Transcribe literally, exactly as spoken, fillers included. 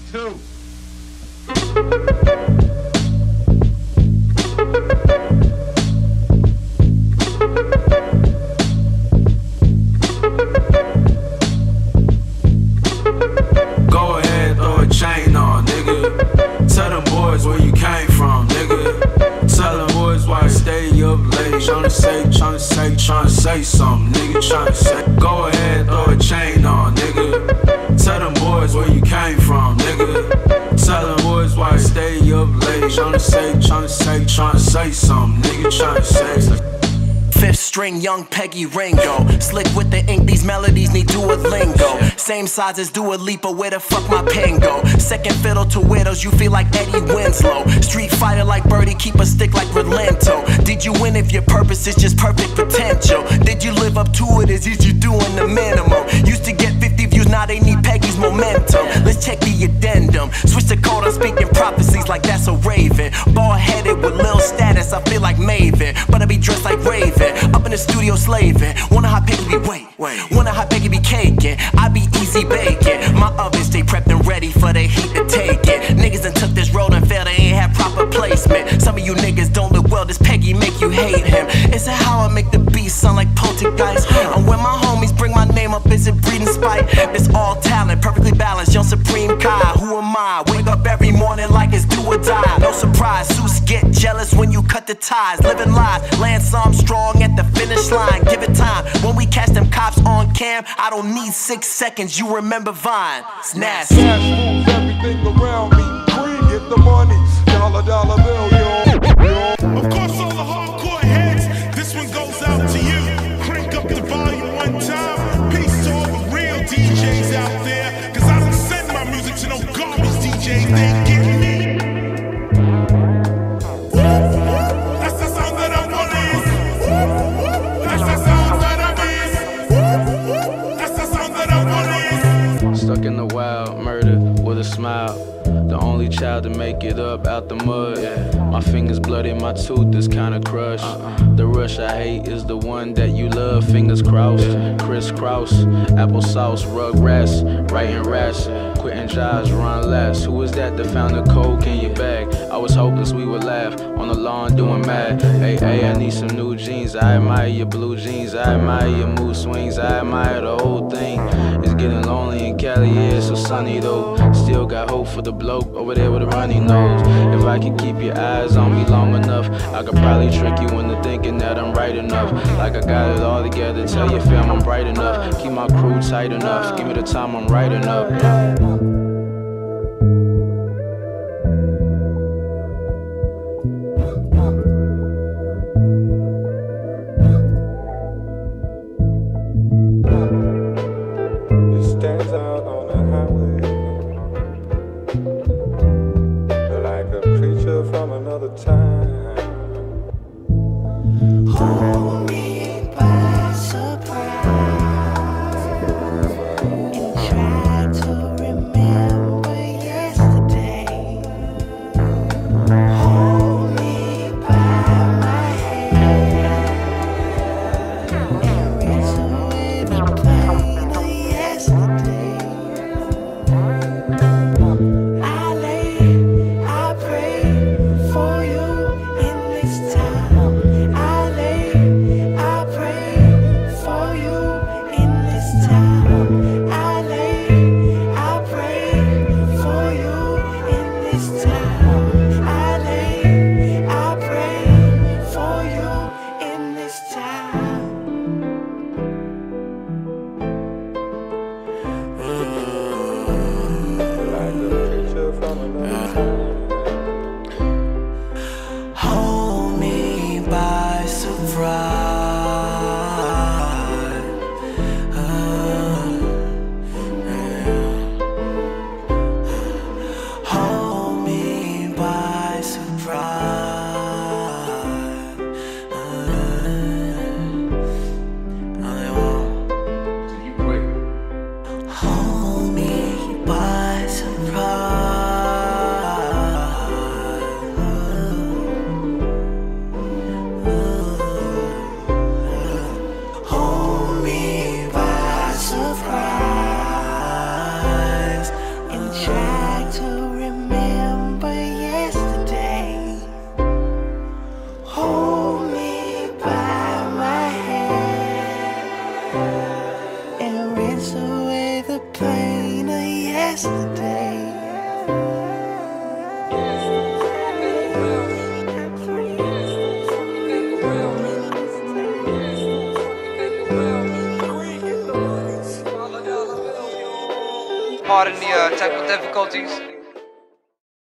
two. Go ahead, throw a chain on, nigga. Tell them boys where you came from, nigga. Tell them boys why I stay up late. Tryna say, tryna say, tryna say something, nigga. Tryna say, go ahead, throw a chain on, nigga. Tell them boys where you came from, nigga. Tell them boys why I stay up late. Tryna say, tryna say, tryna say something, nigga. Tryna say. Fifth string, young Peggy Ringo. Slick with the ink, these melodies need Duolingo. Same size as Dua Lipa, where the fuck my pen go? Second fiddle to widows, you feel like Eddie Winslow. Street fighter like Birdie, keep a stick like Rolento. Did you win if your purpose is just perfect potential? Did you live up to it, is you doing the minimum? Used to get fifty views, now they need Peggy's momentum. Let's check the addendum. Switch the code, I'm speaking prophecies like that's a raven. Bald headed with lil status, I feel like Maven. But I be dressed like Raven. Up in the studio slaving. Wonder how Peggy be wait. Wonder how Peggy be caking. I be easy baking. My oven stay prepped and ready for the heat to take it. Niggas done took this road and failed, they ain't have proper placement. Some of you niggas don't look well, this Peggy make you hate him. Is it how I make the beat sound like poltergeist? And when my homies bring my name up, is it breeding spite? It's all talent, perfectly balanced, young Supreme Kai. Who am I? Wake up every morning like it's do or die. No surprise, suits get jealous when you cut the ties. Living lies, Lance Armstrong at the finish line. Give it time, when we catch them cops on cam, I don't need six seconds, you remember Vine. It's nasty. Cash moves everything around me. Green, get the money. Dollar, dollar bill, yo. Of course, all the hardcore heads, this one goes out to you. Crank up the volume one time. Peace to all the real D Js out there. Cause I don't send my music to no garbage D Js, they ain't getting me. That's the sound that I want is. That's the sound that I miss. That's the sound that I want is. Stuck in the wild, murdered with a smile. The only child to make it up out the mud. My fingers bloody, my tooth is kinda crushed. The rush I hate is the one that you love. Fingers crossed, crisscross, applesauce, rug rats, writing rash, quitting jobs, run last. Who was that that found the coke in your bag? I was hopeless, we would laugh on the lawn doing mad. Hey, hey, I need some new jeans. I admire your blue jeans. I admire your mood swings. I admire the whole thing. It's getting lonely in Cali, yeah, it's so sunny though. Still got hope for the bloke over there with a runny nose. If I could keep your eyes on me long enough, I could probably trick you into thinking that I'm right enough. Like I got it all together, tell your fam I'm bright enough. Keep my crew tight enough, give me the time I'm right enough. Try to remember. Pardon the uh, technical difficulties.